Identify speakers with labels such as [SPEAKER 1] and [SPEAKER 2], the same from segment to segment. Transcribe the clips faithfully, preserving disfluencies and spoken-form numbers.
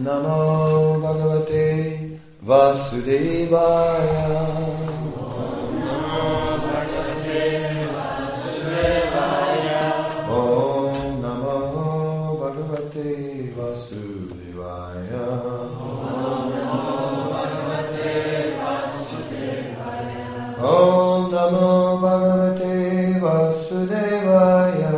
[SPEAKER 1] Namo Bhagavate Vasudevaya.
[SPEAKER 2] Om Namo Bhagavate Vasudevaya.
[SPEAKER 1] Om Namo Bhagavate Vasudevaya. Om Namo Bhagavate Vasudevaya.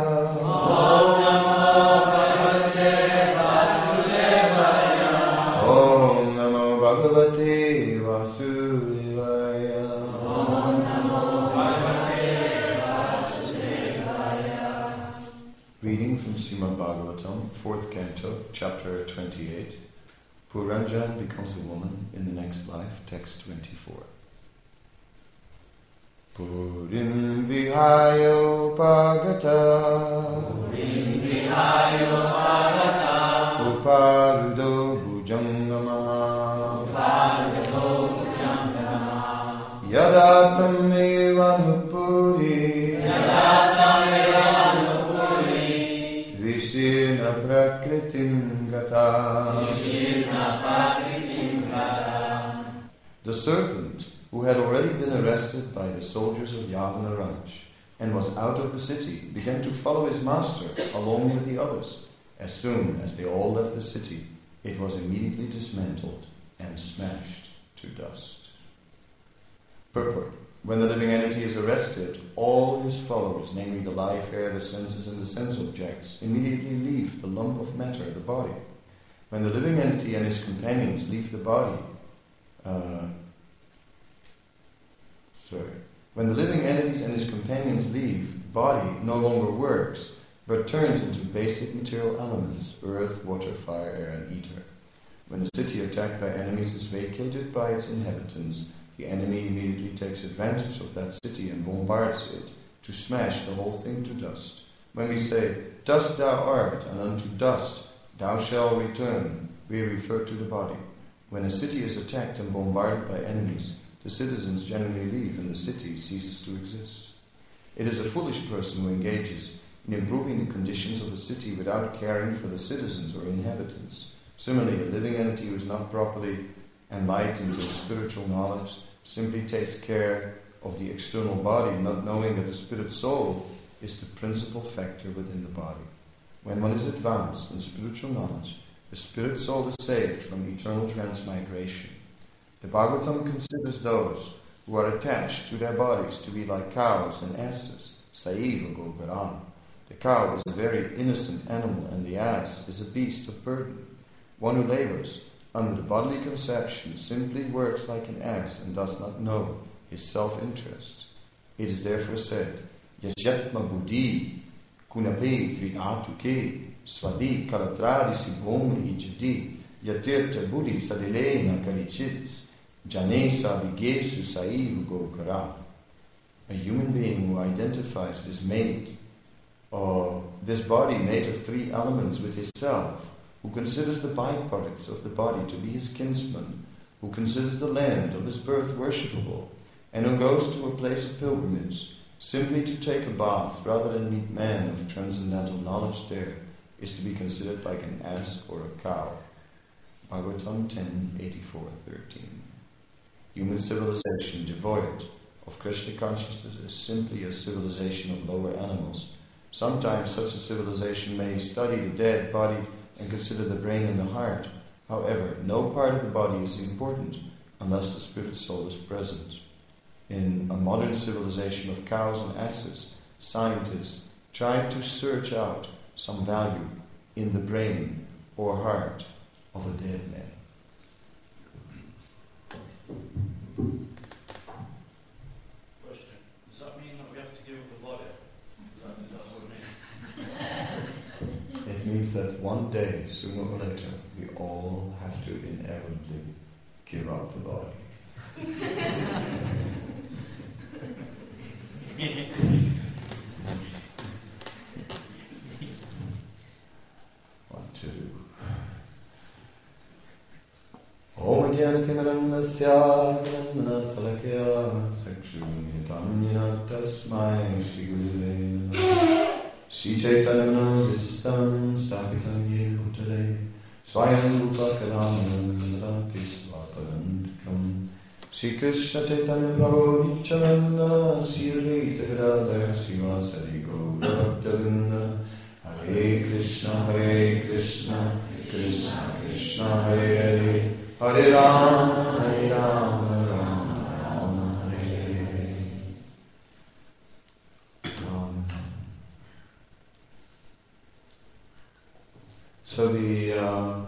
[SPEAKER 1] Om Namo Bhagavate Vasudevaya.
[SPEAKER 2] Om Namo Bhagavate Vasudevaya.
[SPEAKER 1] Reading from Srimad Bhagavatam, fourth canto, chapter twenty-eight. Puranjan becomes a woman in the next life, text twenty-four. Purim vihayo pagata.
[SPEAKER 2] Purim vihayo pagata.
[SPEAKER 1] Uparudo bhujangama.
[SPEAKER 2] Uparudo bhujangama.
[SPEAKER 1] Yadatam evanupuri.
[SPEAKER 2] Yadatam evanupuri.
[SPEAKER 1] Vishina prakritim gata.
[SPEAKER 2] Vishina prakritim gata.
[SPEAKER 1] The serpent, who had already been arrested by the soldiers of Yavana Raj and was out of the city, began to follow his master along with the others. As soon as they all left the city, it was immediately dismantled and smashed to dust. Purport. When the living entity is arrested, all his followers, namely the life, air, the senses, and the sense objects, immediately leave the lump of matter, the body. When the living entity and his companions leave the body, uh, Sorry. When the living entities and his companions leave, the body no longer works, but turns into basic material elements, earth, water, fire, air, and ether. When a city attacked by enemies is vacated by its inhabitants, the enemy immediately takes advantage of that city and bombards it to smash the whole thing to dust. When we say, dust thou art, and unto dust thou shalt return, we refer to the body. When a city is attacked and bombarded by enemies, the citizens generally leave and the city ceases to exist. It is a foolish person who engages in improving the conditions of a city without caring for the citizens or inhabitants. Similarly, a living entity who is not properly enlightened in spiritual knowledge simply takes care of the external body, not knowing that the spirit soul is the principal factor within the body. When one is advanced in spiritual knowledge, the spirit soul is saved from eternal transmigration. The Bhagavatam considers those who are attached to their bodies to be like cows and asses, saiva gogaram. The cow is a very innocent animal and the ass is a beast of burden. One who labors under the bodily conception simply works like an ass and does not know his self-interest. It is therefore said, Yasyatma buddhi kunape triatuke swadi karatradisi gomri jadi yatirta buddhi sadilena karichits janesa vigesu saivu gokara. A human being who identifies this made or this body made of three elements with his self, who considers the byproducts of the body to be his kinsman, who considers the land of his birth worshipable, and who goes to a place of pilgrimage simply to take a bath rather than meet men of transcendental knowledge there, is to be considered like an ass or a cow. Bhagavatam ten, eighty-four, thirteen. Human civilization devoid of Krishna consciousness is simply a civilization of lower animals. Sometimes such a civilization may study the dead body and consider the brain and the heart. However, no part of the body is important unless the spirit soul is present. In a modern civilization of cows and asses, scientists try to search out some value in the brain or heart of a dead man.
[SPEAKER 3] Question. Does that mean that we have to give up the body? Is that, is that what it means?
[SPEAKER 1] It means that one day, sooner or later, we all have to inevitably give up the body. What to do? Om Jnanatimanam Nasya Nandana Salakya Sakshunyatamyana Tasmai Shri Gurave Shri Chaitanya Vistam Stapitam Ye Bhutale Swayam Rupa Kalanam Radhati Swaparantikam Sri Krishna Chaitanya Prabhu Nityananda Sri Advaita Gadadhara Srivasadi Gaura Bhaktavinda Hare Krishna Hare Krishna Krishna Krishna Hare Hare Hare Rama Hare Rama Rama Rama Hare Hare. Um, so the uh,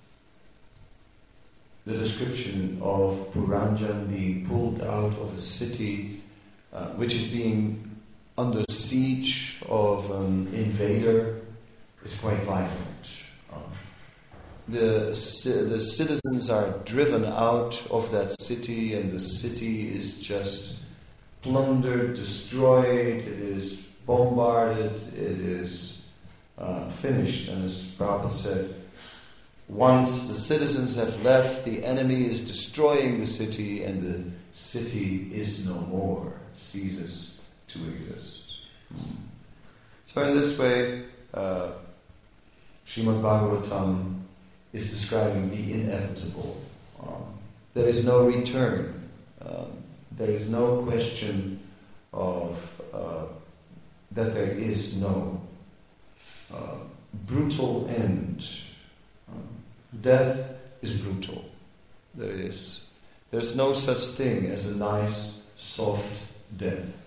[SPEAKER 1] the description of Puranjan being pulled out of a city uh, which is being under siege of an invader is quite violent. Um, the the citizens are driven out of that city, and the city is just plundered, destroyed. It is bombarded. It is uh, finished. And as Prabhupada said, once the citizens have left, the enemy is destroying the city, and the city is no more, ceases to exist. Hmm. So in this way, uh, Srimad Bhagavatam is describing the inevitable. Um, there is no return. Um, there is no question of uh, that there is no uh, brutal end. Um, death is brutal. There is there is no such thing as a nice, soft death.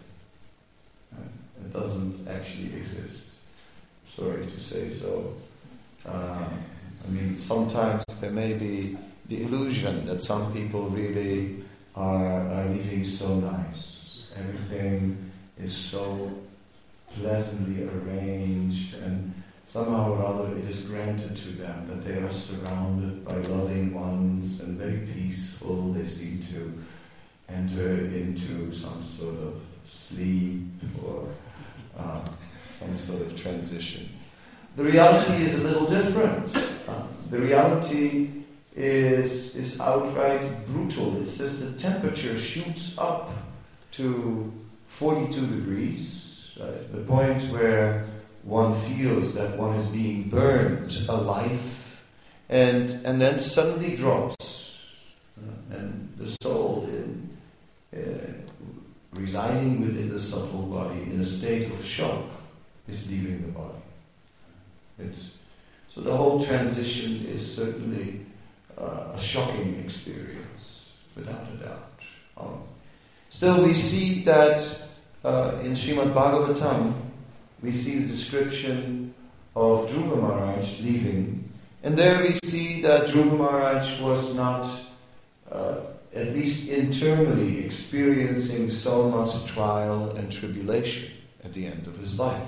[SPEAKER 1] It doesn't actually exist. Sorry to say so. Uh, I mean, sometimes there may be the illusion that some people really are, are living so nice. Everything is so pleasantly arranged, and somehow or other it is granted to them that they are surrounded by loving ones and very peaceful. They seem to enter into some sort of sleep or uh, some sort of transition. The reality is a little different. Uh, the reality is is outright brutal. It says the temperature shoots up to forty-two degrees, right? The point where one feels that one is being burned alive, and and then suddenly drops, uh, and the soul in, uh, residing within the subtle body in a state of shock is leaving the body. It's, so the whole transition is certainly uh, a shocking experience, without a doubt. Um, still, we see that uh, in Srimad Bhagavatam, we see the description of Dhruva Maharaj leaving, and there we see that Dhruva Maharaj was not, uh, at least internally, experiencing so much trial and tribulation at the end of his life.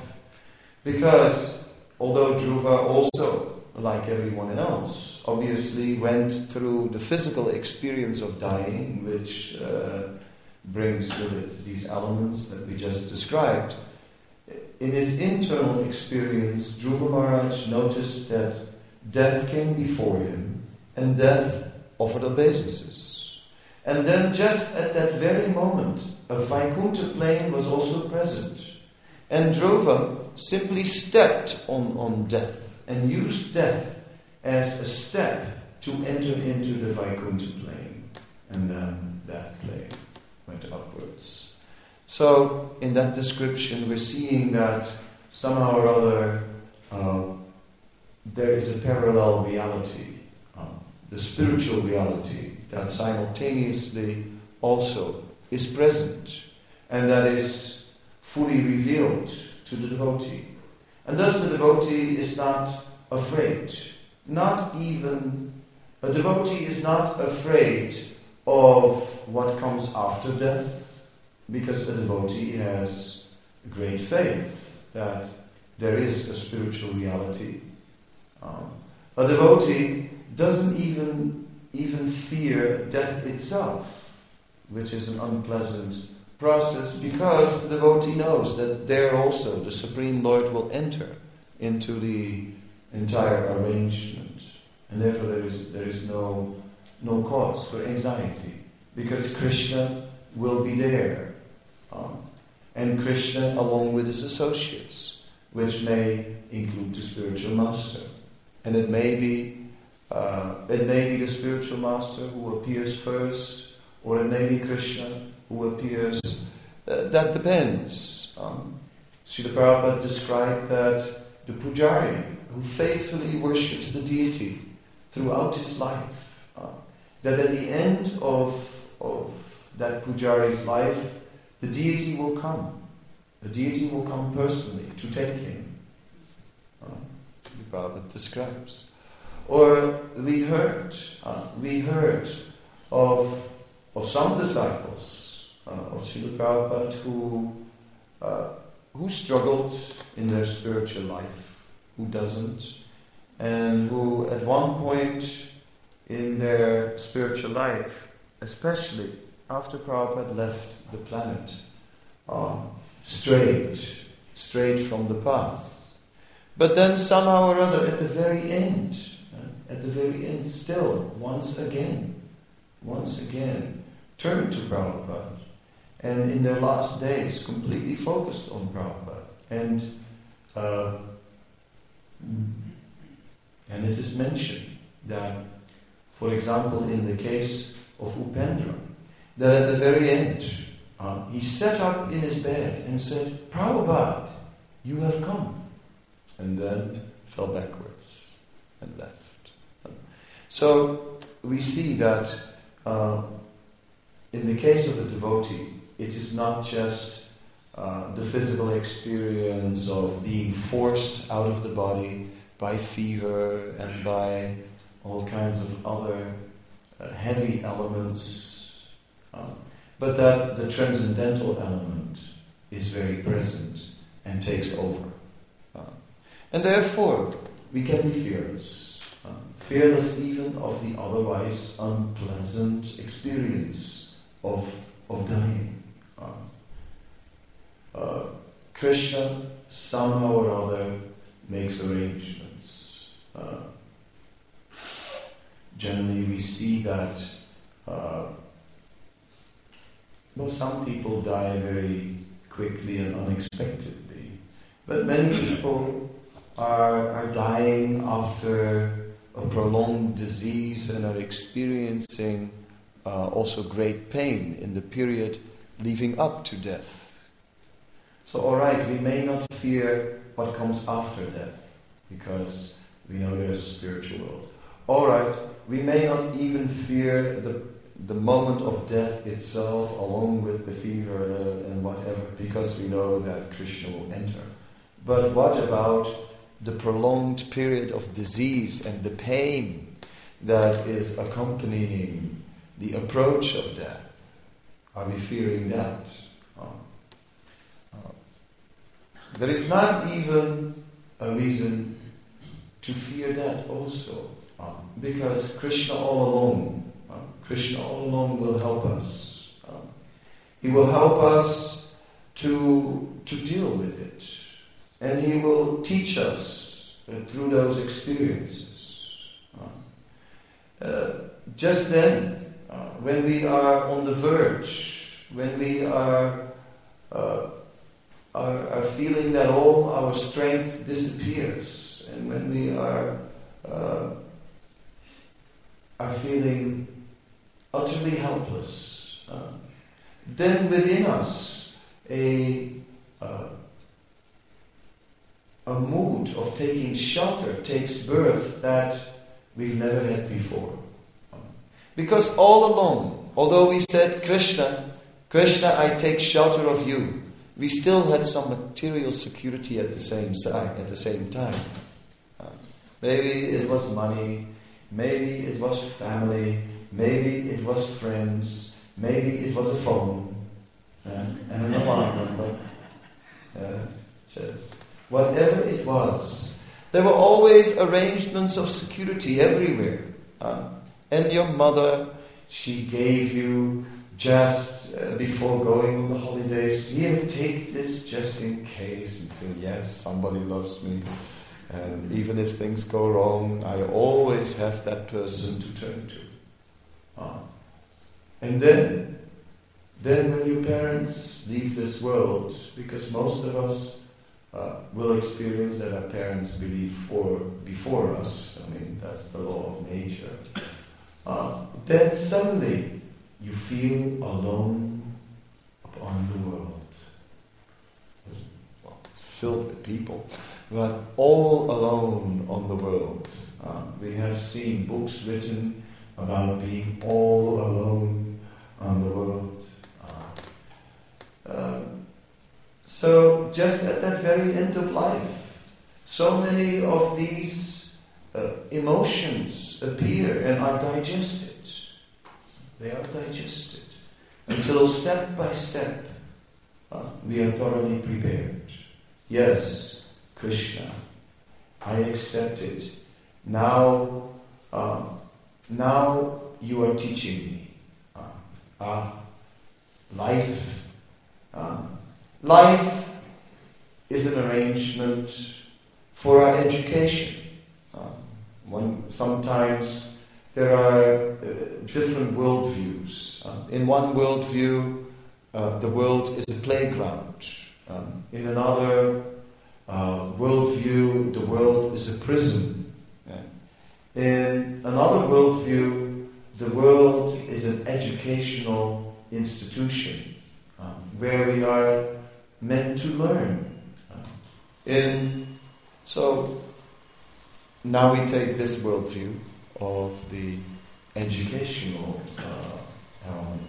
[SPEAKER 1] Because although Dhruva also, like everyone else, obviously went through the physical experience of dying, which uh, brings with it these elements that we just described, in his internal experience, Dhruva Maharaj noticed that death came before him, and death offered obeisances. And then just at that very moment, a Vaikuntha plane was also present. And Dhruva simply stepped on, on death and used death as a step to enter into the Vaikuntha plane. And then that plane went upwards. So, in that description, we're seeing that somehow or other uh, there is a parallel reality, uh, the spiritual reality, that simultaneously also is present, and that is fully revealed to the devotee. And thus the devotee is not afraid. Not even, a devotee is not afraid of what comes after death, because a devotee has great faith that there is a spiritual reality. Um, a devotee doesn't even even fear death itself, which is an unpleasant process, because the devotee knows that there also the Supreme Lord will enter into the entire arrangement, and therefore there is there is no no cause for anxiety, because Krishna will be there. Um, and Krishna along with his associates, which may include the spiritual master. And it may be Uh, it may be the spiritual master who appears first, or it may be Krishna who appears. Uh, that depends. Um, Srila Prabhupada described that the pujari who faithfully worships the deity throughout his life, uh, that at the end of, of that pujari's life, the deity will come. The deity will come personally to take him. Uh, Srila Prabhupada describes. Or we heard, uh, we heard of of some disciples uh, of Srila Prabhupada who uh, who struggled in their spiritual life, who doesn't, and who at one point in their spiritual life, especially after Prabhupada left the planet, uh, strayed, strayed from the path. But then somehow or other, at the very end, uh, at the very end, still, once again, once again, turned to Prabhupada. And in their last days, completely focused on Prabhupada. And uh, and it is mentioned that, for example, in the case of Upendra, that at the very end, uh, he sat up in his bed and said, "Prabhupada, you have come," and then fell backwards and left. So we see that uh, in the case of a devotee, it is not just uh, the physical experience of being forced out of the body by fever and by all kinds of other uh, heavy elements, uh, but that the transcendental element is very present and takes over. Uh, and therefore, we can be fearless. Uh, fearless even of the otherwise unpleasant experience of, of dying. Uh, uh, Krishna somehow or other makes arrangements. Uh, generally we see that uh, well, some people die very quickly and unexpectedly, but many people are, are dying after a prolonged disease and are experiencing uh, also great pain in the period leading up to death. So, all right, we may not fear what comes after death, because we know there is a spiritual world. All right, we may not even fear the the moment of death itself, along with the fever and whatever, because we know that Krishna will enter. But what about the prolonged period of disease and the pain that is accompanying the approach of death? Are we fearing that? Uh, uh, there is not even a reason to fear that also, uh, because Krishna all along, uh, Krishna all along will help us. Uh, he will help us to to deal with it, and He will teach us uh, through those experiences. Uh, uh, just then, uh, when we are on the verge, when we are, uh, are are feeling that all our strength disappears, and when we are uh, are feeling utterly helpless, uh, then within us a uh, a mood of taking shelter takes birth that we've never had before. Because all along, although we said, Krishna, Krishna, I take shelter of you, we still had some material security at the same side, at the same time. Uh, maybe it was money, maybe it was family, maybe it was friends, maybe it was a phone, uh, and an alarm number. Uh, just whatever it was, there were always arrangements of security everywhere. Uh, and your mother, she gave you just uh, before going on the holidays, here, take this just in case. You feel, yes, somebody loves me. And even if things go wrong, I always have that person to turn to. Uh, and then, then when your parents leave this world, because most of us uh, will experience that our parents believe for before us. I mean, that's the law of nature. Uh, then suddenly you feel alone upon the world. Well, it's filled with people, but all alone on the world. Uh, we have seen books written about being all alone on the world. Uh, um, so just at that very end of life, so many of these uh, emotions appear and are digested. They are digested until step by step uh, we are thoroughly prepared. Yes, Krishna, I accept it. Now, uh, now you are teaching me. Uh, uh, life, uh, life is an arrangement for our education. Uh, one sometimes. There are uh, different worldviews. Uh, in one worldview, uh, the world is a playground. Um, in another uh, worldview, the world is a prison. Yeah. In another worldview, the world is an educational institution um, where we are meant to learn. Uh, in so now we take this worldview of the educational uh, element.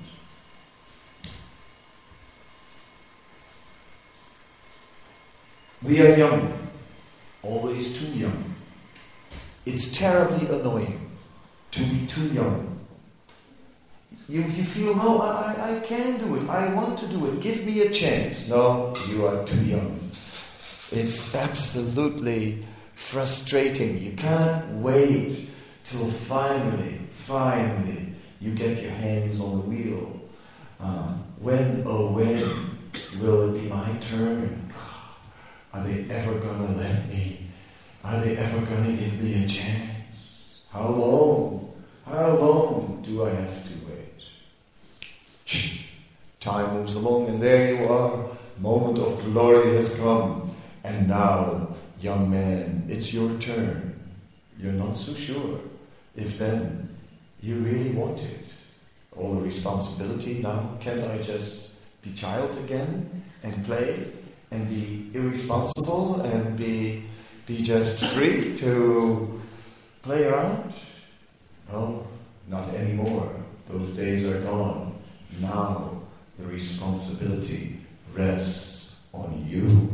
[SPEAKER 1] We are young, always too young. It's terribly annoying to be too young. You, you feel, no, I, I can do it, I want to do it, give me a chance. No, you are too young. It's absolutely frustrating. You can't wait till finally, finally, you get your hands on the wheel. Uh, when, oh when, will it be my turn? Are they ever going to let me? Are they ever going to give me a chance? How long? How long do I have to wait? Time moves along, and there you are. Moment of glory has come. And now, young man, it's your turn. You're not so sure if then you really want it. All the responsibility now, can't I just be child again and play and be irresponsible and be be just free to play around? No, not anymore. Those days are gone. Now the responsibility rests on you.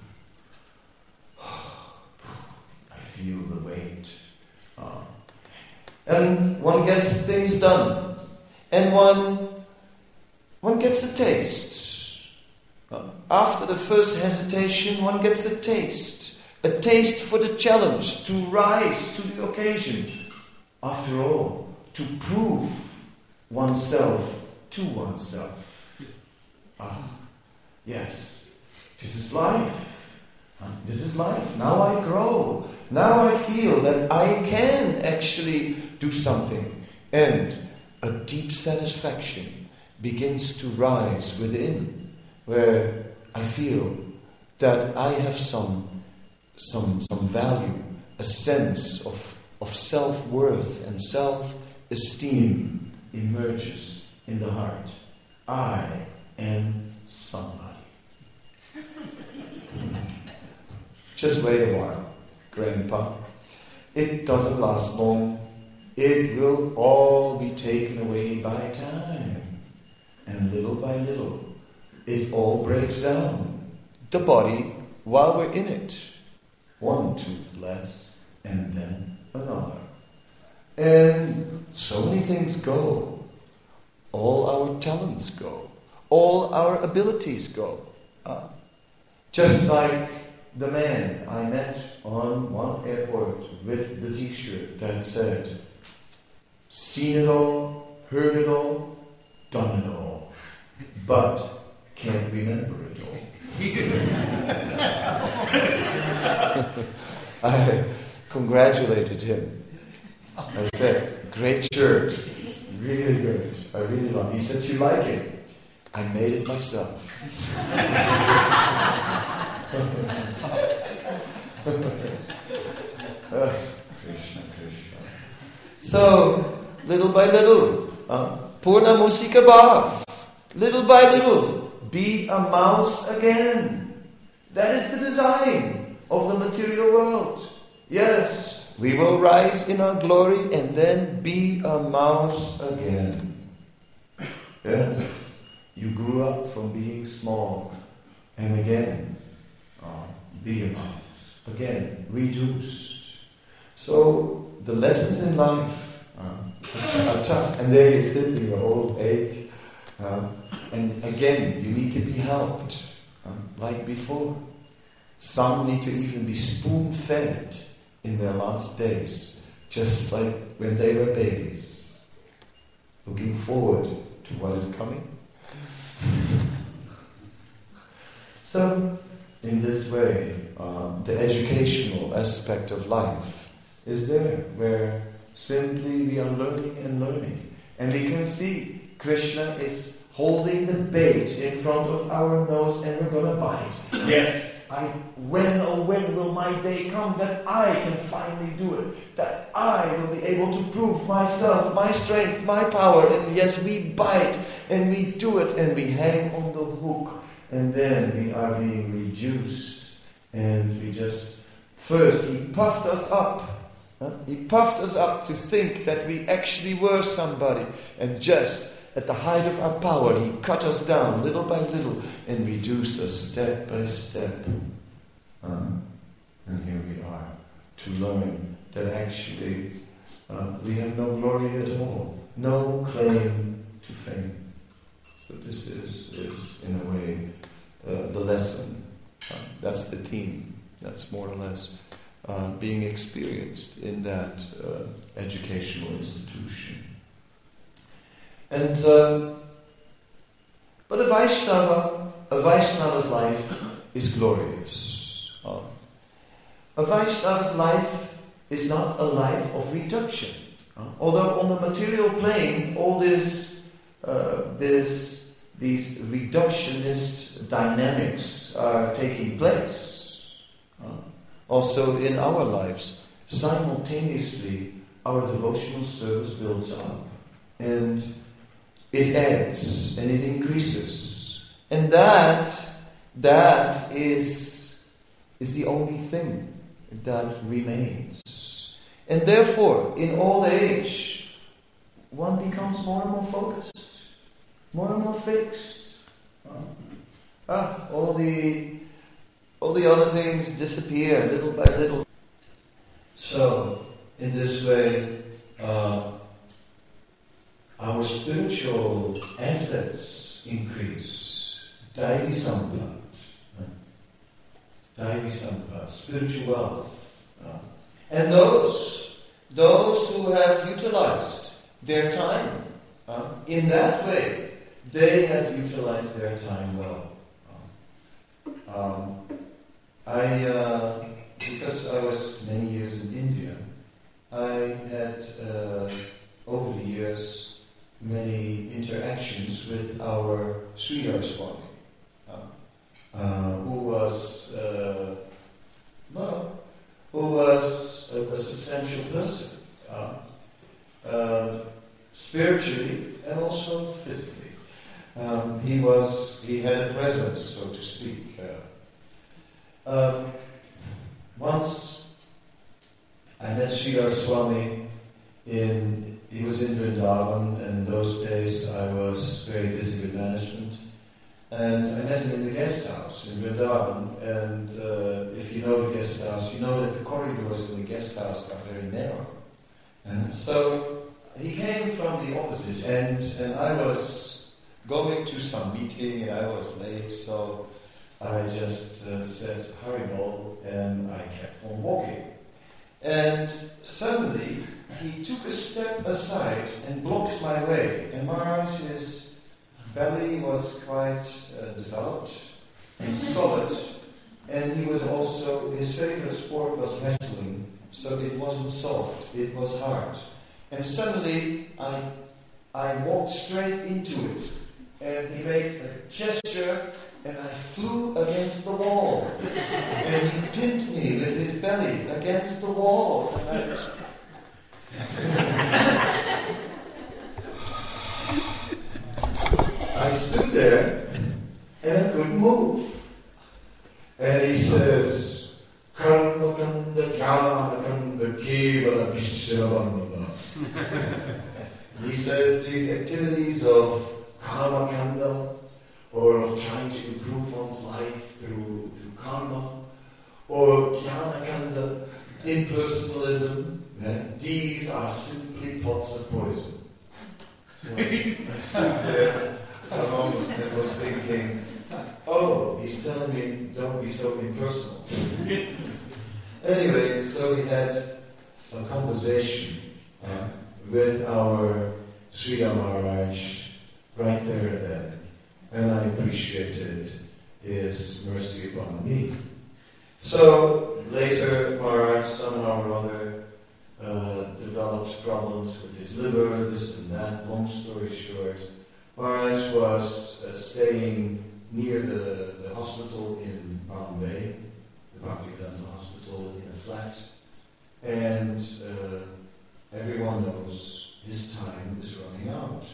[SPEAKER 1] I feel the weight. Uh, And one gets things done. And one one gets a taste. After the first hesitation, one gets a taste. A taste for the challenge, to rise to the occasion. After all, to prove oneself to oneself. Ah, yes, this is life. This is life. Now I grow. Now I feel that I can actually do something. And a deep satisfaction begins to rise within, where I feel that I have some some some value, a sense of, of self-worth and self-esteem emerges in the heart. I am somebody. Just wait a while, Grandpa. It doesn't last long. It will all be taken away by time. And little by little, it all breaks down. The body, while we're in it. One tooth less, and then another. And so many things go. All our talents go. All our abilities go. Uh, just like the man I met on one airport with the t-shirt that said, seen it all, heard it all, done it all, but can't remember it all. I congratulated him. I said, great shirt, really good, I really love it. He said, you like it? I made it myself. Krishna, Krishna. So, little by little, uh, Purna Musika Bhav, little by little, be a mouse again. That is the design of the material world. Yes, we will rise in our glory and then be a mouse again. Yeah. You grew up from being small and again uh, be a mouse. Again, reduced. So the lessons in life uh, are tough, and there you fit in your old age. Uh, and again, you need to be helped, uh, like before. Some need to even be spoon-fed in their last days, just like when they were babies, looking forward to what is coming. So, in this way, uh, the educational aspect of life is there, where simply we are learning and learning. And we can see Krishna is holding the bait in front of our nose and we're going to bite. Yes, I, when, oh when will my day come that I can finally do it? That I will be able to prove myself, my strength, my power. And yes, we bite and we do it and we hang on the hook. And then we are being reduced. And we just, first he puffed us up. Huh? He puffed us up to think that we actually were somebody. And just at the height of our power, he cut us down little by little and reduced us step by step. Uh, and here we are to learn that actually uh, we have no glory at all, no claim to fame. So this is, is in a way, uh, the lesson. Uh, that's the theme. That's more or less uh, being experienced in that uh, educational institution. And uh, but a Vaishnava, a Vaishnava's life is glorious. Uh, a Vaishnava's life is not a life of reduction. Uh, although on the material plane, all this, uh, this, these reductionist dynamics are taking place. Uh, also in our lives, simultaneously, our devotional service builds up. And it adds and it increases. And that, that is, is the only thing that remains. And therefore, in old age, one becomes more and more focused, more and more fixed. Ah, all the, all the other things disappear little by little. So, in this way, uh, our spiritual assets increase. Daivi Sampad. Daivi Sampad, spiritual wealth. And those, those who have utilized their time uh, in that way, they have utilized their time well. Um, I, uh, because I was many years in India, I had uh, over the years many interactions with our Sridhar Swami, uh, uh, who was uh, well, who was a, a substantial person, uh, uh, spiritually and also physically. Um, he was he had a presence, so to speak. Uh, um, once I met Sridhar Swami in. He was in Vrindavan, and in those days I was very busy with management. And I met him in the guest house in Vrindavan, and uh, if you know the guest house, you know that the corridors in the guest house are very narrow. And so he came from the opposite end, and I was going to some meeting, and I was late, so I just uh, said, Haribol, and I kept on walking. And suddenly, he took a step aside and blocked my way. And Maharaj, his belly was quite uh, developed and solid. And he was also, his favorite sport was wrestling. So it wasn't soft, it was hard. And suddenly, I, I walked straight into it. And he made a gesture and I flew against the wall. And he pinned me with his belly against the wall. And I was I stood there and I couldn't move. And he says, Karma kanda jnana kanda kevala vishravandana. He says these activities of karma kanda, or of trying to improve one's life through, through karma, or jnana kanda, impersonalism, yeah, these are simply pots of poison. So I, I stood there for a moment and was thinking, oh, he's telling me don't be so impersonal. Anyway, so we had a conversation uh, with our Sridhar Maharaj right there and then, and I appreciated his mercy upon me. So later, Maharaj somehow or other uh, developed problems with his liver, this and that. Long story short, Maharaj was uh, staying near the, the hospital in Bombay, the Bhaktivedanta Hospital, in a flat, and uh, everyone knows his time is running out.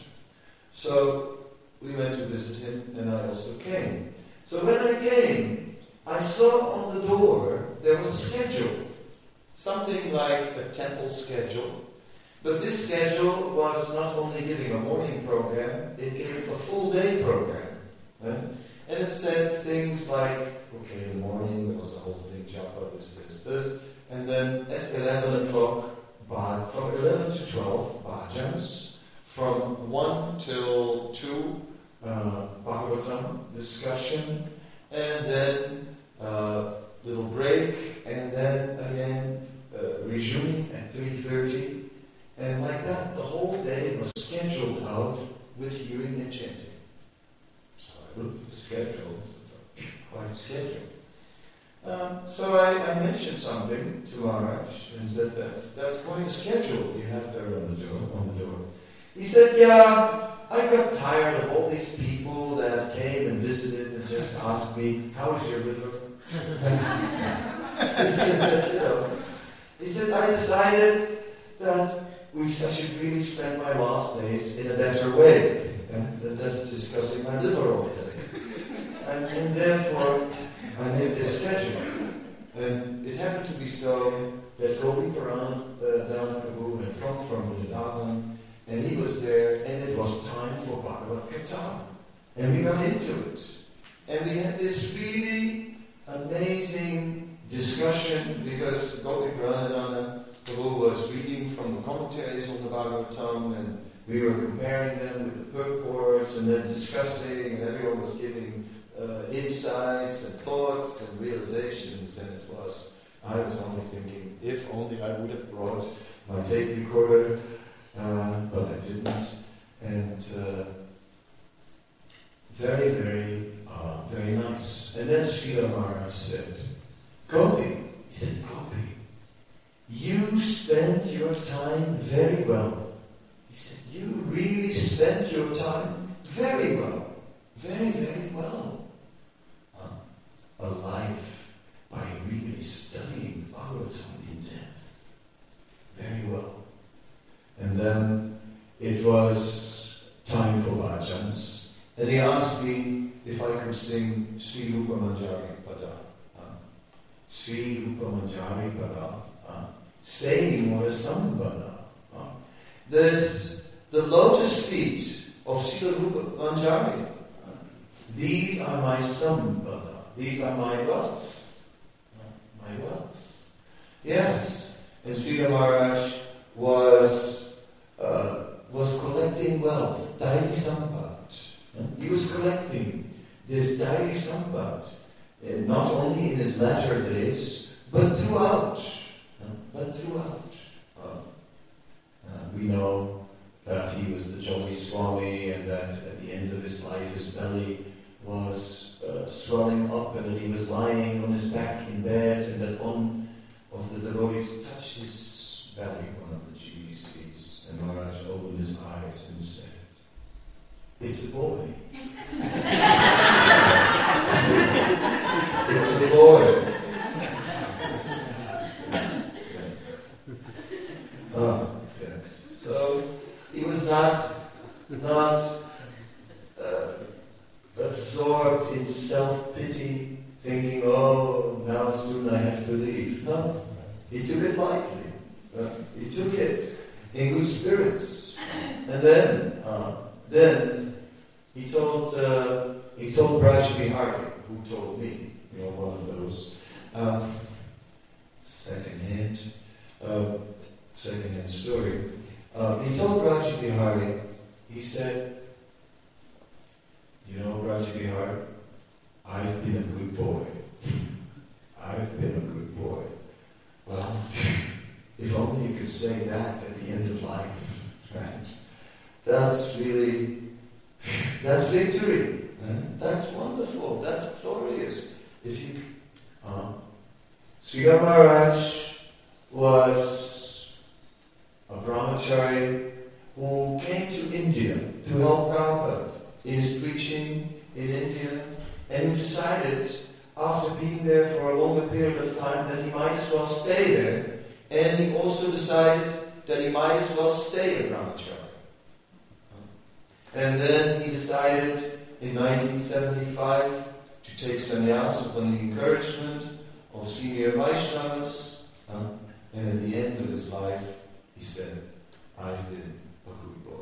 [SPEAKER 1] So we went to visit him, and I also came. So when I came, I saw on the door there was a schedule, something like a temple schedule. But this schedule was not only giving a morning program, it gave a full day program. Right? And it said things like, okay, in the morning there was a whole thing, japa, this, this, this, and then at eleven o'clock, from eleven to twelve, bhajans, from one till two, uh, Bhagavatam discussion, and then uh, little break, and then again uh, resuming at three thirty, and like that, the whole day was scheduled out with hearing and chanting. So I looked at the schedule, quite scheduled. Um, so I, I mentioned something to Maharaj and said, that's, that's quite a schedule you have there on the door. On the door. He said, yeah, I got tired of all these people that came and visited and just asked me, how is your liver? he said that, you know, he said, I decided that we, I should really spend my last days in a better way yeah, than just discussing my liver all day. And, and therefore, I made this schedule. And it happened to be so that Gopi Paran uh, Prabhu had come from Vrindavan, and he was there, and it was time for Bhagavad Gita. And we got into it. And we had this really amazing discussion, because Gopi Paranadhana Prabhu was reading from the commentaries on the Bhagavatam, and we were comparing them with the purports, and then discussing, and everyone was giving uh, insights and thoughts and realizations, and it was, I was only thinking, if only I would have brought my tape recorder, uh, but I didn't. And uh, very, very, uh, very nice. And then Sridhar Maharaj said, Gopi, he said, Gopi, you spend your time very well. He said, you really spend your time very well. Very, very well. Uh, a life by really studying Bhagavatam in depth. Very well. And then it was time for bhajans. And he asked me if I could sing Sri Rupa Manjari Pada. Uh, Sri Rupa Manjari Pada. Uh, saying what is Sambhava. Uh, there's the lotus feet of Sri Rupa Manjari. Uh, these are my Sambhava. These are my wealth. Uh, my wealth. Yes. And Sridhar Maharaj was uh, was collecting wealth, Daivi Sampat. He was collecting this Daivi Sampat, uh, not only in his latter days, but throughout. Uh, but throughout. Uh, uh, we know that he was the Jolly Swami, and that at the end of his life his belly was uh, swelling up, and that he was lying on his back in bed, and that one of the devotees touched his belly, one of the G B Cs, and Maharaj opened his eyes and said, "It's a boy."
[SPEAKER 4] boy. Oh, yes. So he was not, not uh, absorbed in self-pity, thinking, oh, now soon I have to leave. No, he took it lightly. Uh, he took it in good spirits. And then, uh, then he told uh, he told Raja Bihari, who told me, you know, one of those um, second-hand, uh, second-hand story. Um, he told Raja Bihari, he said, you know, Raja Bihari, I've been a good boy. I've been a good boy. Well, if only you could say that at the end of life, right? That's really, that's victory. Right? That's wonderful. That's glorious. If you, uh, Sridhar Maharaj was a brahmachari who came to India to help Prabhupada in his preaching in India, and who decided, after being there for a longer period of time, that he might as well stay there. And he also decided that he might as well stay a brahmachari. And then he decided in nineteen seventy-five to take sannyas upon the encouragement of senior Vaishnavas. Uh, and at the end of his life, he said, I've been a good boy.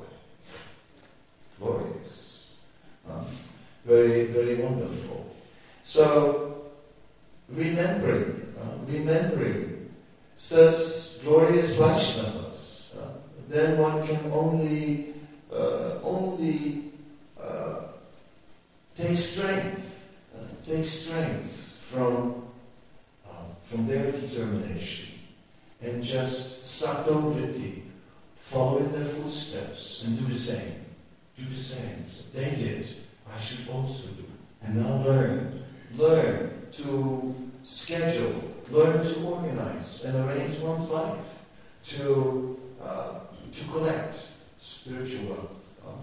[SPEAKER 4] Glorious. Uh, very, very wonderful. So, remembering, uh, remembering such glorious Vaishnavas, uh, then one can only, uh, only uh, take strength, uh, take strength from, uh, from their determination, and just satovritti, follow in their footsteps and do the same. Do the same. So they did, I should also do. And now learn, learn to schedule, learn to organize and arrange one's life to uh, to collect spiritual wealth.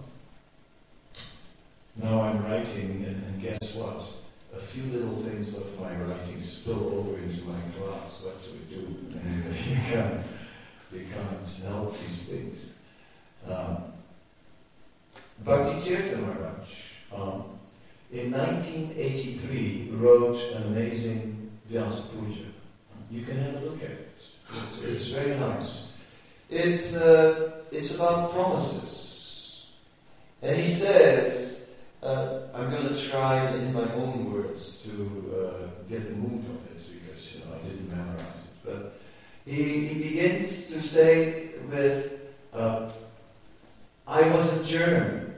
[SPEAKER 4] Uh, now I'm writing, and, and guess what? A few little things of my writing spill over into my class. What do we do? you can't, we can't help these things. Um, Bhakti Tirtha Maharaj, um, in nineteen eighty-three, wrote an amazing Vyasa Puja. You can have a look at it. It's, it's very nice. It's uh, it's about promises, and he says, uh, I'm going to try in my own words to uh, get the mood of it, because you know I didn't memorize it. But he, he begins to say with, uh, I was a German,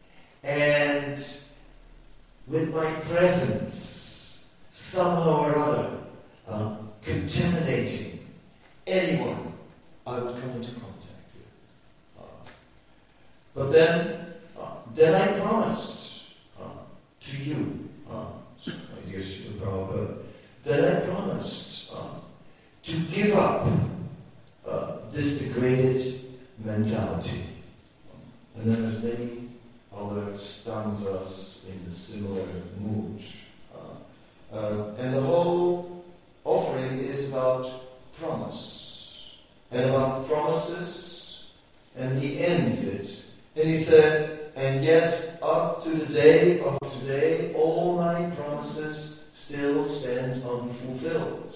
[SPEAKER 4] and with my presence, somehow or other, uh, contaminating anyone I would come into contact with. Uh, but then, uh, then I promised uh, to you, uh, my dear Srila Prabhupada, then I promised uh, to give up uh, this degraded mentality. And then there's many other stanzas in a similar mood. Uh, uh, and the whole offering is about promise. And about promises. And he ends it. And he said, and yet up to the day of today, all my promises still stand unfulfilled.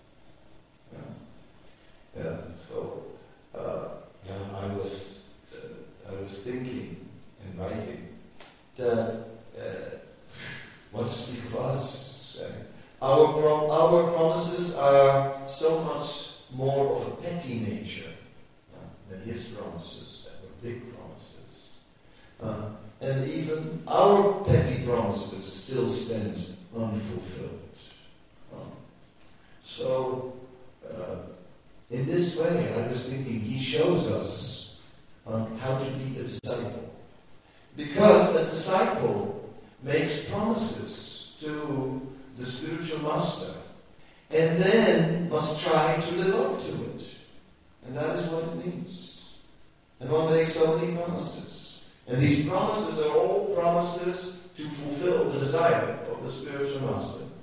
[SPEAKER 4] Yeah. Yeah. So, uh, yeah, I was, uh, I was thinking and writing that, uh, what to speak of us. Uh, our pro- our promises are so much more of a petty nature uh, than his promises that were big promises. Uh, and even our petty promises still stand unfulfilled. Uh, so, uh, in this way, I was thinking, he shows us uh, how to be a disciple. Because a disciple makes promises to the spiritual master, and then must try to live up to it. And that is what it means. And one makes so many promises. And these promises are all promises to fulfill the desire of the spiritual master.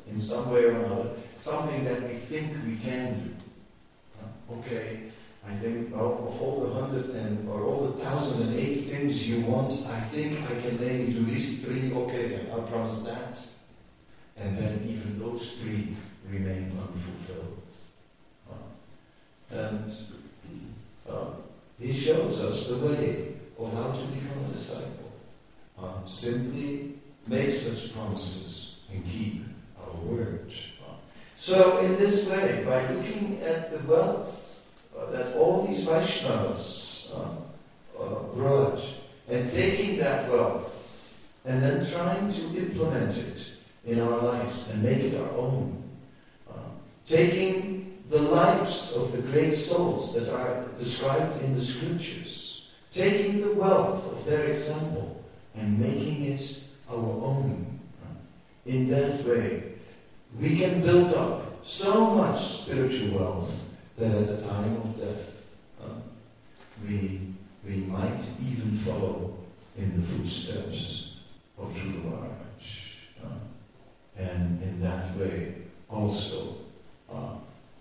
[SPEAKER 4] in some way or another, something that we think we can do. Uh, okay, I think of, of all the hundred and or all the thousand and eight things you want, I think I can maybe do these three. Okay, then I'll promise that. And then even those three remain unfulfilled. Uh, and uh, he shows us the way of how to become a disciple. Uh, simply make such promises and keep our word. Uh, so in this way, by looking at the wealth uh, that all these Vaishnavas uh, uh, brought, and taking that wealth, and then trying to implement it in our lives and make it our own, uh, taking the lives of the great souls that are described in the scriptures, taking the wealth of their example and making it our own. In that way, we can build up so much spiritual wealth that at the time of death, uh, we, we might even follow in the footsteps of Dhruva Maharaj. Uh, and in that way also uh,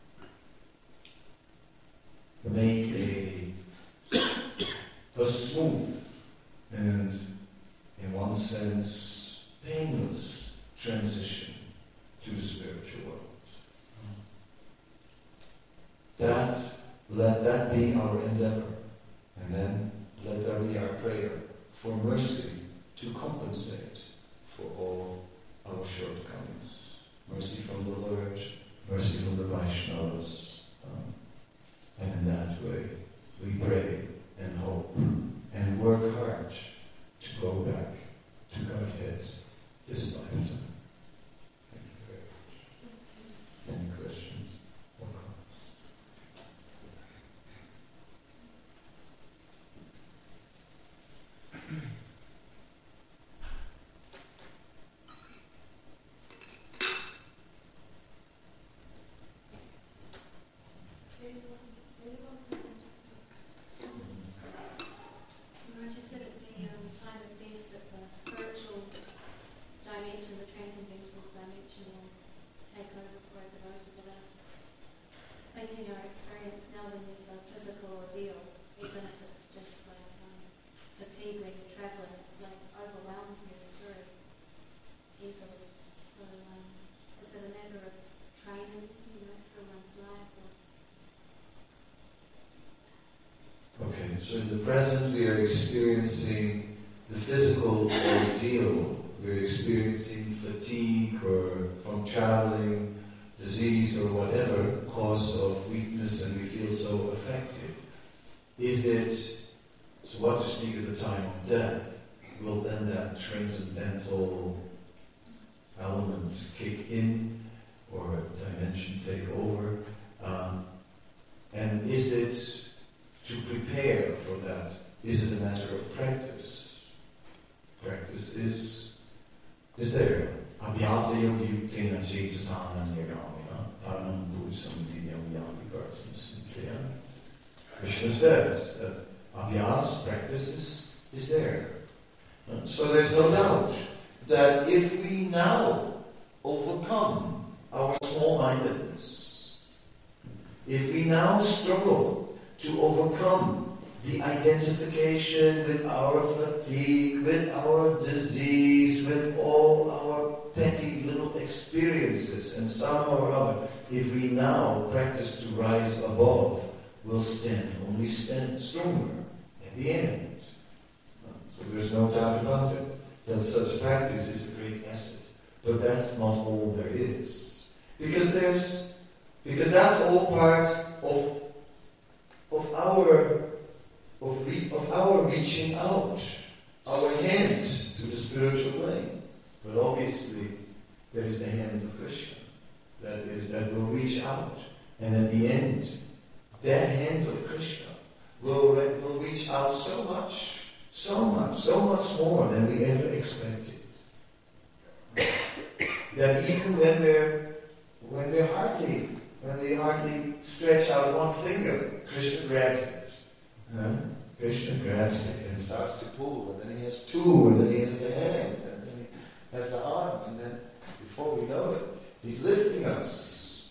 [SPEAKER 4] make a, a smooth and, in one sense, painless transition to the spiritual world. That, let that be our endeavor, and then let that be our prayer for mercy to compensate for all our shortcomings. Mercy from the Lord, mercy from the Vaishnavas. Um, and in that way, we pray and hope and work hard to go back to Godhead this lifetime. Thank you very much. Any questions or comments? So in the present we are experiencing the physical ordeal. We're experiencing fatigue or from traveling, disease or whatever, cause of weakness, and we feel so affected. Is it, so what to speak of the time of death, will then that transcendental element kick in or a dimension take over? Um, and is it to prepare for that? Is it a matter of practice? Practice is is there. Abhyasa yogi yuktena cetasana nirgamina paranam bhusam divyam yanti gartana. Krishna says that abhyas, practice is, is there. So there's no doubt that if we now overcome our small-mindedness, if we now struggle to overcome the identification with our fatigue, with our disease, with all our petty little experiences and some or other, if we now practice to rise above, we'll stand, only stand stronger at the end. So there's no doubt about it that such practice is a great asset. But that's not all there is. Because there's because that's all part of of our of, re, of our reaching out, our hand to the spiritual plane. But obviously there is the hand of Krishna that is that will reach out, and at the end, that hand of Krishna will will reach out so much, so much, so much more than we ever expected. That even when we're when we're hardly when we hardly stretch out one finger, Krishna grabs it. Huh? Krishna grabs it and starts to pull, and then he has two, and then he has the hand, and then he has the arm, and then before we know it, He's lifting us.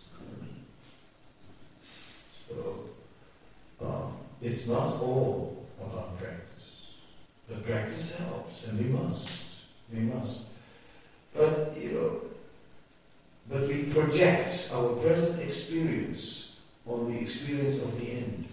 [SPEAKER 4] So, uh, it's not all about practice. But practice helps, and we must. We must. But, you know, but we project our present experience on the experience of the end.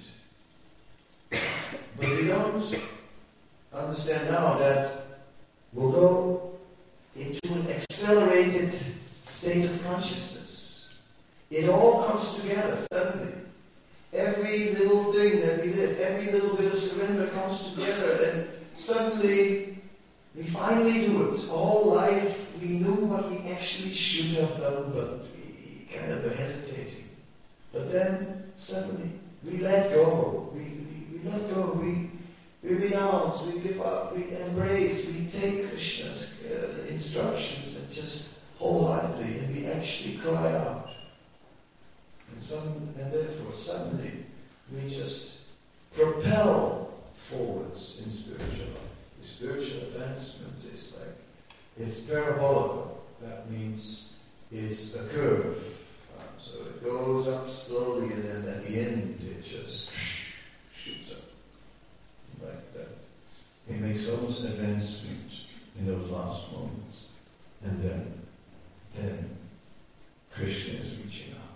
[SPEAKER 4] But we don't understand now that we'll go into an accelerated state of consciousness. It all comes together suddenly. Every little thing that we did, every little bit of surrender comes together, and suddenly we finally do it. All life we knew what we actually should have done, but we kind of were hesitating. But then suddenly we let go. We, we, we let go. We, we renounce. We give up. We embrace. We take Krishna's uh, instructions and just wholeheartedly, and we actually cry out. And, some, and therefore, suddenly, we just propel forwards in spiritual life. The spiritual advancement is like, it's parabolical. That means it's a curve. Uh, so it goes up slowly, and then at the end, it just shoots up. Like that. It makes almost an advancement in those last moments. And then, then, Krishna is reaching out.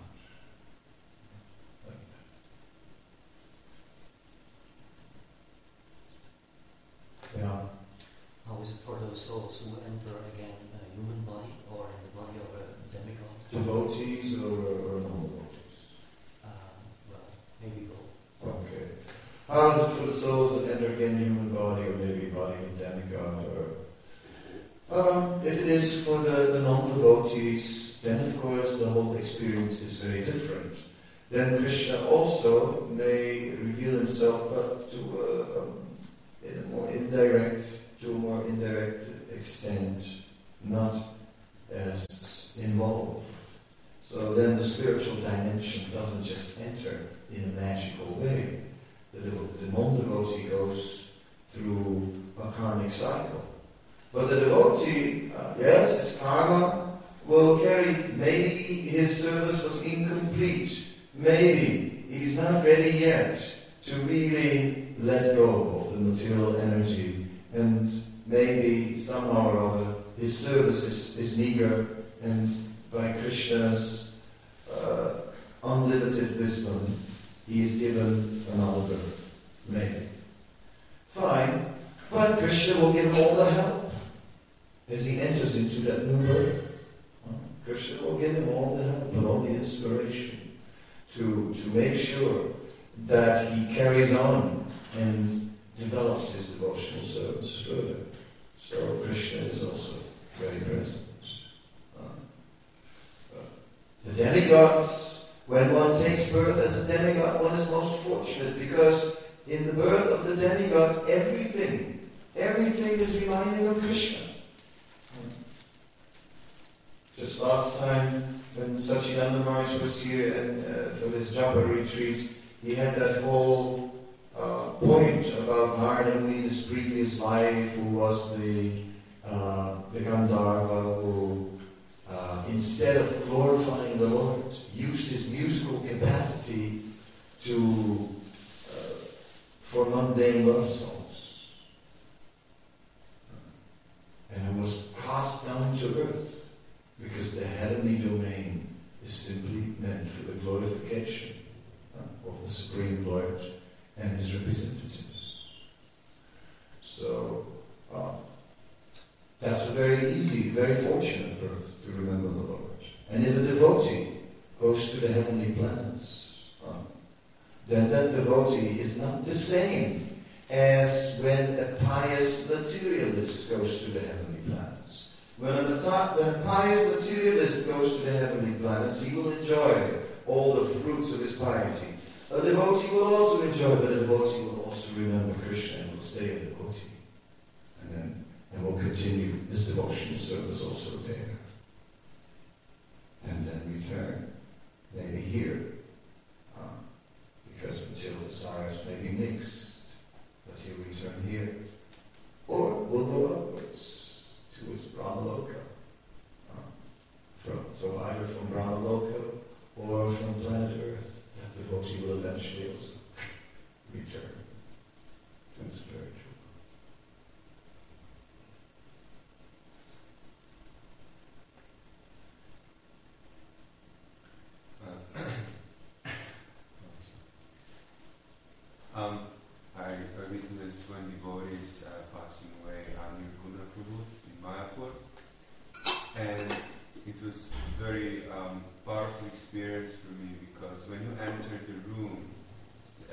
[SPEAKER 4] Yeah.
[SPEAKER 5] How is it for those souls who enter again in a human body or in the body of a demigod?
[SPEAKER 4] Devotees or, or non-devotees?
[SPEAKER 5] Um, well, maybe both.
[SPEAKER 4] Okay. How is it for the souls that enter again in a human body or maybe body of a demigod? Or, um, if it is for the, the non-devotees, then of course the whole experience is very different. Then Krishna also may reveal himself, but to a, um, in a more indirect, to a more indirect extent, not as involved. So then the spiritual dimension doesn't just enter in a magical way. The, the non-devotee goes through a karmic cycle. But the devotee, uh, yes, his karma will carry, maybe his service was incomplete, maybe he's not ready yet to really let go of the material energy, and maybe somehow or other his service is, is meager, and by Krishna's uh, unlimited wisdom, he is given another birth. Maybe. Fine, but Krishna will give all the help as he enters into that new birth. Krishna will give him all the help and all the inspiration to, to make sure that he carries on and develops his devotional service further. So Krishna is also very present. Uh, uh, the demigods, when one takes birth as a demigod, one is most fortunate because in the birth of the demigod, everything, everything is reminding of Krishna. Just last time when Satchidananda Maharaj was here and uh, for his Japa retreat, he had that whole uh, point about Narada Muni's previous life, who was the uh, the Gandharva who, uh, instead of glorifying the Lord, used his musical capacity to uh, for mundane love songs, and who was cast down to earth because the heavenly domain is simply meant for the glorification of the Supreme Lord and his representatives. So, uh, that's a very easy, very fortunate birth to remember the Lord. And if a devotee goes to the heavenly planets, uh, then that devotee is not the same as when a pious materialist goes to the heavenly planets. When a, when a pious materialist goes to the heavenly planets, he will enjoy all the fruits of his piety. A devotee will also enjoy, but a devotee will also remember Krishna and will stay a devotee. And then and will continue his devotional service also there. And then return, maybe here, uh, because material desires may be mixed, but he'll return here. Or we'll go upwards to his Brahmaloka. Uh, from, so either from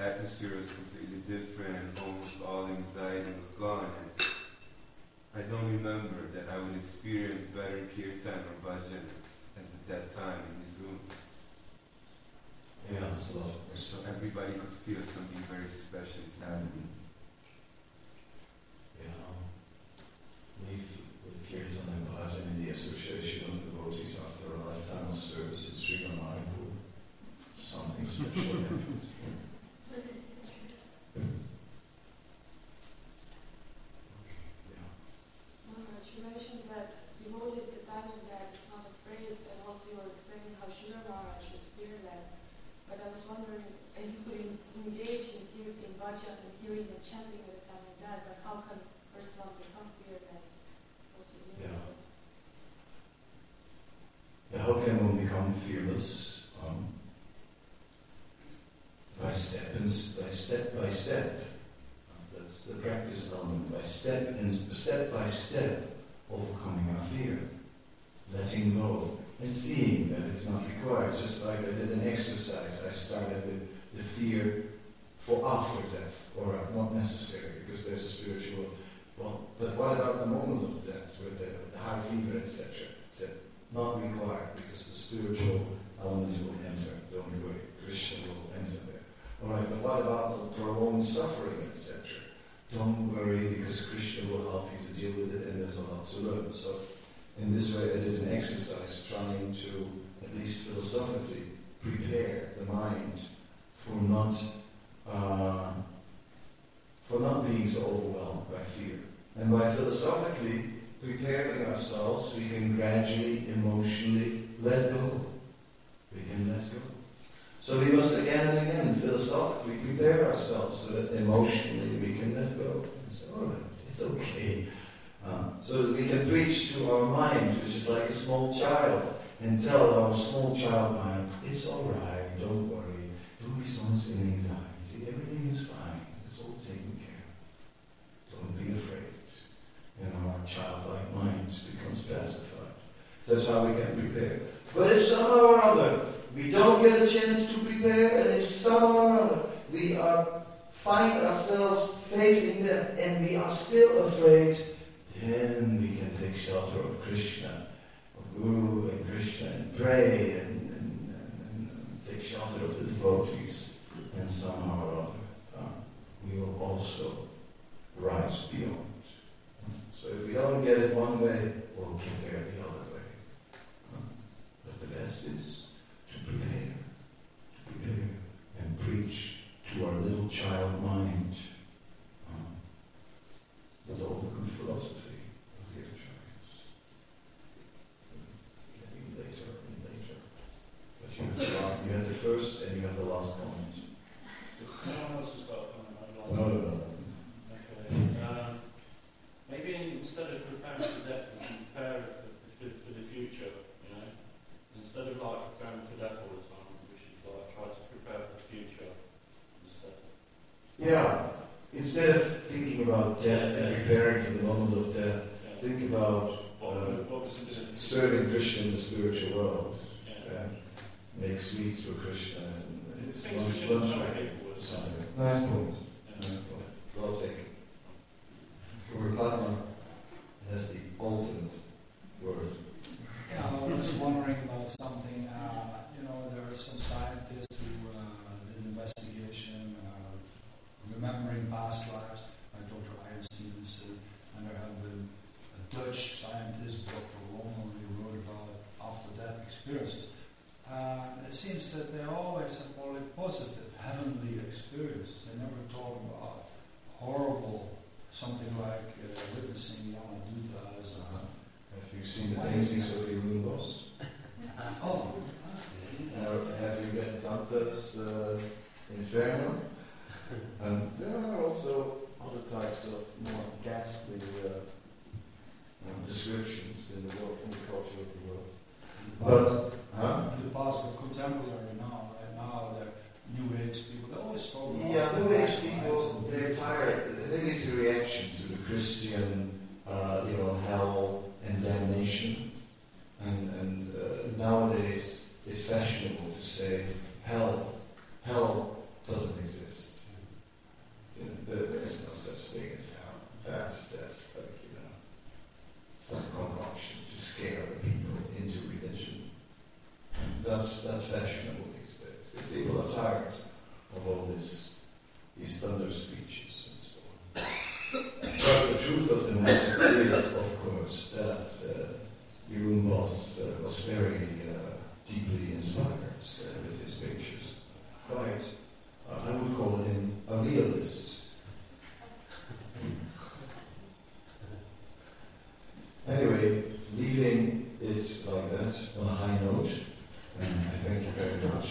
[SPEAKER 6] atmosphere was completely different, and almost all anxiety was gone. And I don't remember that I would experience better kirtan or bhajan as at that time in this room.
[SPEAKER 4] Yeah, so,
[SPEAKER 6] So everybody could feel something very special is happening.
[SPEAKER 4] yeah. We've, with Kirtan and Bhajan in the Association of Devotees after a lifetime of service in Sri Ramayapur, something special happened.
[SPEAKER 7] Maharaj, you mentioned that devoted to Thajan that is not afraid, and also you were explaining how Srila Maharaj was fearless. But I was wondering, and you could en- engage in in bhajan and hearing and chanting at a time like that, but how can a person become fearless? Also, you
[SPEAKER 4] Yeah.
[SPEAKER 7] know,
[SPEAKER 4] Yeah, how can one become fearless? Um, by step and s- by step by step. That's the practice element. By step and step by step, overcoming our fear, letting go, and seeing that it's not required. Just like I did an exercise, I started with the fear for after death, or not necessary, because there's a spiritual. Well, but what about the moment of death, with the, the high fever, et cetera? Said not required, because the spiritual element will enter. Don't worry, Krishna will enter there. All right, but what about the prolonged suffering, et cetera? Don't worry, because Krishna will help you to deal with it, and there's a lot to learn. So, in this way, I did an exercise trying to, at least philosophically, prepare the mind for not uh, for not being so overwhelmed by fear. And by philosophically preparing ourselves, we can gradually, emotionally let go. We can let go. So we must again and again philosophically prepare ourselves so that emotionally we can let go. And say, all right, it's okay. Uh, so that we can preach to our mind, which is like a small child, and tell our small child mind, it's all right, don't worry, don't be so much in anxiety, everything is fine, it's all taken care of. Don't be afraid. And our childlike mind becomes pacified. That's how we can prepare. But if somehow or other we don't get a chance to prepare, and if somehow or other we are find ourselves facing death and we are still afraid, then we can take shelter of Krishna, of Guru and Krishna, and pray and, and, and, and take shelter of the devotees, and somehow or other uh, we will also rise beyond. So if we don't get it one way, we'll get there the other way. Uh, but the best is to prepare, to prepare, and preach to our little child mind uh, with all the good philosophy. Getting later and later. But you have, the last, you have the first and you have the last comment.
[SPEAKER 3] No one else has got a comment. I'd like
[SPEAKER 4] No,
[SPEAKER 3] to-
[SPEAKER 4] no, no.
[SPEAKER 3] Okay. Um, maybe instead of preparing for death, we can prepare for, for, for the future, you know? Instead of like preparing for death all the time, we should like try to prepare for the future instead.
[SPEAKER 4] Yeah. Instead of thinking about death and preparing for the moment of death,
[SPEAKER 3] Yeah.
[SPEAKER 4] think about
[SPEAKER 3] What,
[SPEAKER 4] uh,
[SPEAKER 3] what was the difference?
[SPEAKER 4] serving Krishna in the spiritual world.
[SPEAKER 3] Yeah.
[SPEAKER 4] And make sweets for Krishna. And it's
[SPEAKER 3] Things we
[SPEAKER 4] lunch,
[SPEAKER 3] shouldn't
[SPEAKER 4] lunch
[SPEAKER 3] tell
[SPEAKER 4] break.
[SPEAKER 3] people is
[SPEAKER 4] Nice point.
[SPEAKER 3] Yeah.
[SPEAKER 4] Nice point. Well taken.
[SPEAKER 1] Lord Padma has the ultimate word.
[SPEAKER 8] Yeah, I was wondering about something. Uh, you know, there are some scientists who uh, did an investigation, uh, remembering past lives, like Doctor Ian Stevenson, and there have been a Dutch scientist, Doctor Roman, who wrote about after-death experiences. Uh, it seems that they always have only positive, heavenly experiences. They never talk about horrible, something like uh, witnessing Yamaduta as a
[SPEAKER 4] Have you seen the paintings of Irundos?
[SPEAKER 8] oh.
[SPEAKER 1] Uh, have you read Dante's uh, Inferno? And there are also other types of more ghastly uh, um, descriptions in the world, in the culture of the world.
[SPEAKER 4] But, huh?
[SPEAKER 8] In the past, but contemporary now, right now, they're New Age people. They always talk about
[SPEAKER 4] Yeah, New Age
[SPEAKER 8] past
[SPEAKER 4] people,
[SPEAKER 8] lives and-
[SPEAKER 4] they're tired. I think it's a reaction to the Christian, uh, you know, hell and damnation. And, and uh, nowadays, it's fashionable to say hell, hell doesn't exist. was uh, was very uh, deeply inspired uh, with his pictures. Quite, uh, I would call him a realist. Anyway, leaving it like that on a high note, and I thank you very much.